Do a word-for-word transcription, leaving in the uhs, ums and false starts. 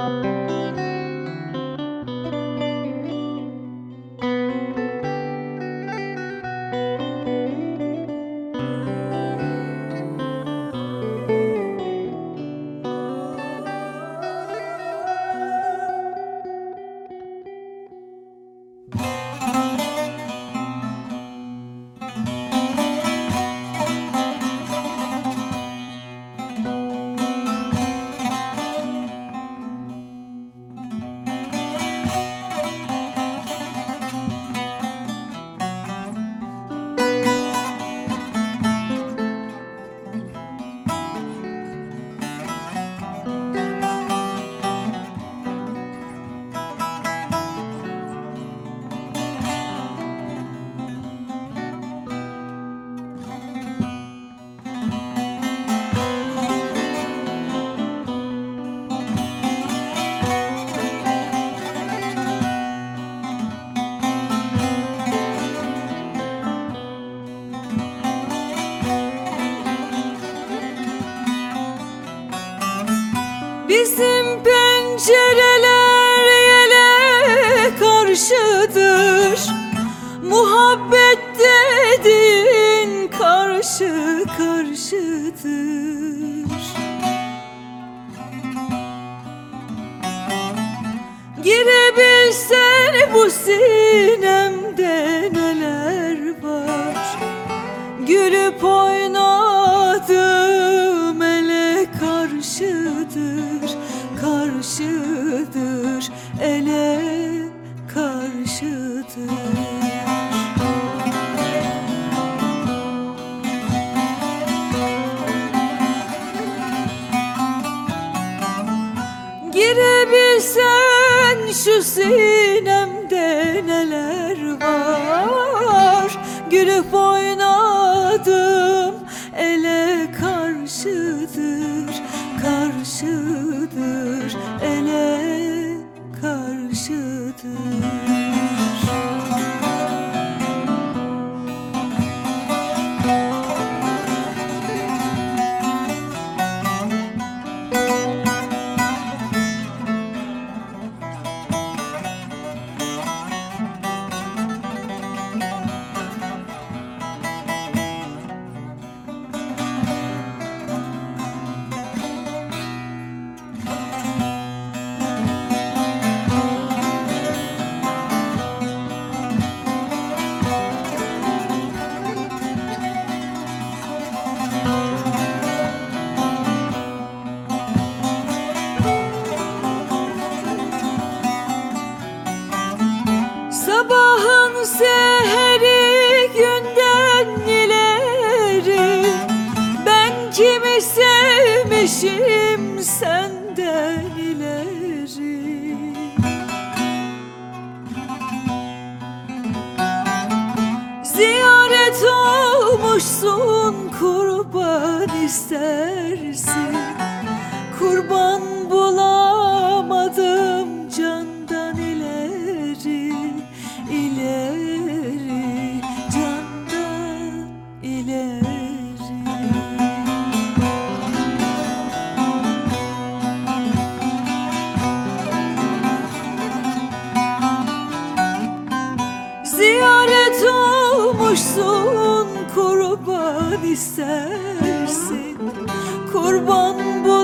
Bizim pencereler yele karşıdır. Muhabbet dediğin karşı karşıdır. Girebilsen bu sinemde neler var. Gülüp oynadım ele karşıdır, karşıdır, ele karşıdır. Girebilsen şu sinemde neler var. Gülüp oynadım ele karşıdır, karşıdır, ele karşıdır. Sabahın seheri günden ileri. Ben kimi sevmişim senden ileri. Ziyaret olmuşsun, kurban istersin. Kurban bulamadım candan ileri, ileri, candan ileri. Ziyaret olmuşsun, kurban istersin. Kurban bu